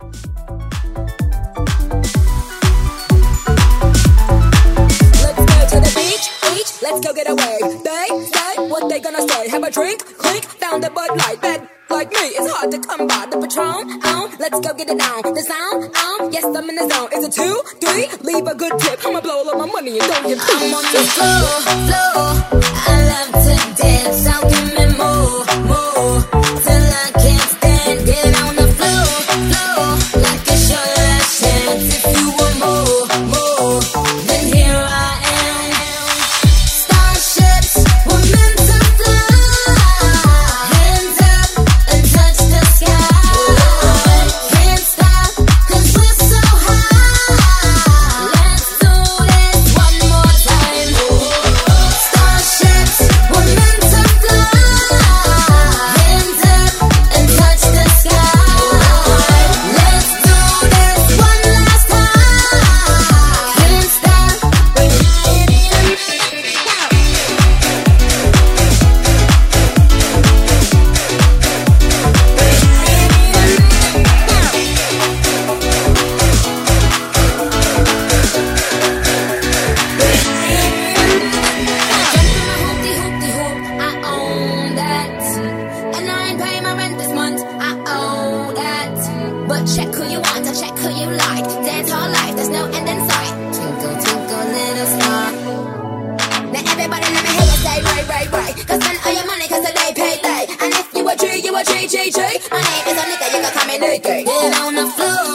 Let's go to the beach, let's go get away. They say what they gonna say. Have a drink, clink, found a Bud Light. Bad like me, it's hard to come by. The Patron, let's go get it down. The sound, yes I'm in the zone. Is it 2, 3? Leave a good tip. I'ma blow all of my money and don't give a I'm on the floor. I love to dance. So give me more, till I can't stand. Get on the floor, like it's your last chance. If you want more, then here I am. Starships were meant to fly. Hands up and touch the sky. Can't stop 'cause we're so high. Let's do this one more time. Starships were meant to fly. Hands up and touch the sky. Let's do this one last time. Can't stop. I own that. And I ain't paying my rent this month. I own that. But check who you want, I check who you like. Dance all life, there's no end in sight. Twinkle, twinkle, little star. Now everybody let me hear you say right. 'Cause spend all your money 'cause today payday. And if you a G, you a G. My name is a nigga, you can call me Nicky. Get on the floor.